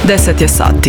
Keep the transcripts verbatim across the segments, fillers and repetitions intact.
deset je sati.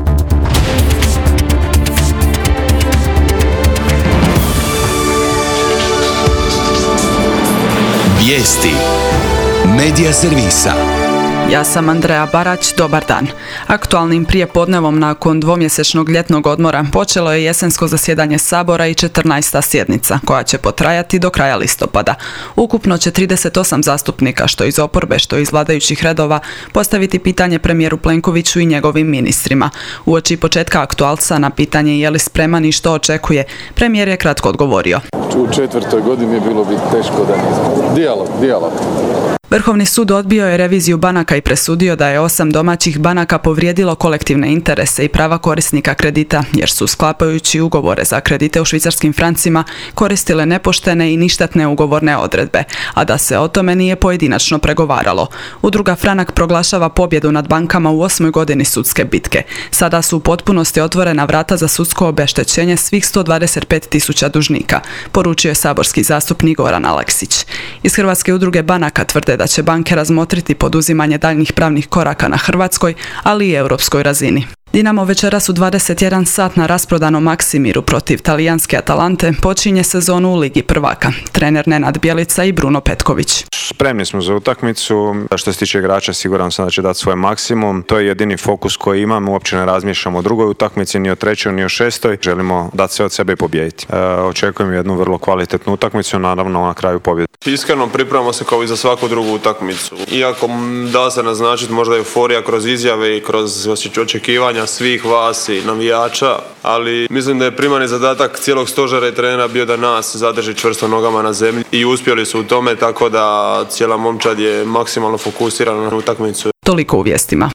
Vijesti Medija servisa. Ja sam Andreja Barać, dobar dan. Aktualnim prijepodnevom nakon dvomjesečnog ljetnog odmora počelo je jesensko zasjedanje Sabora i četrnaesta sjednica, koja će potrajati do kraja listopada. Ukupno će trideset osam zastupnika, što iz oporbe, što iz vladajućih redova, postaviti pitanje premijeru Plenkoviću i njegovim ministrima. Uoči početka aktualca na pitanje je li spreman i što očekuje, premijer je kratko odgovorio. U četvrtoj godini bilo bi teško da nismo. Dijalog, dijalog. Vrhovni sud odbio je reviziju banaka i presudio da je osam domaćih banaka povrijedilo kolektivne interese i prava korisnika kredita, jer su sklapajući ugovore za kredite u švicarskim francima koristile nepoštene i ništetne ugovorne odredbe, a da se o tome nije pojedinačno pregovaralo. Udruga Franak proglašava pobjedu nad bankama u osmoj godini sudske bitke. Sada su u potpunosti otvorena vrata za sudsko obeštećenje svih sto dvadeset pet tisuća dužnika, poručio je saborski zastupnik Goran Aleksić. Iz Hrvatske udruge banaka tvrde da će banke razmotriti poduzimanje daljnjih pravnih koraka na hrvatskoj, ali i europskoj razini. Dinamo večeras u dvadeset jedan sat na rasprodanom Maksimiru protiv talijanske Atalante počinje sezonu u Ligi prvaka. Trener Nenad Bjelica i Bruno Petković. Spremni smo za utakmicu. Što se tiče igrača, siguran sam da će dati svoj maksimum. To je jedini fokus koji imam. Uopće ne razmišljamo o drugoj utakmici, ni o trećoj, ni o šestoj. Želimo dati sve od sebe i pobijediti. E, očekujem jednu vrlo kvalitetnu utakmicu, naravno na kraju pobjedu. Iskreno pripremamo se kao i za svaku drugu utakmicu. Iako da se naznačiti možda euforija kroz izjave i kroz očekivanja svih vas i navijača, ali mislim da je primarni zadatak cijelog stožera i trenera bio da nas zadrži čvrsto nogama na zemlji i uspjeli su u tome, tako da cijela momčad je maksimalno fokusirana na utakmicu. Toliko u vijestima.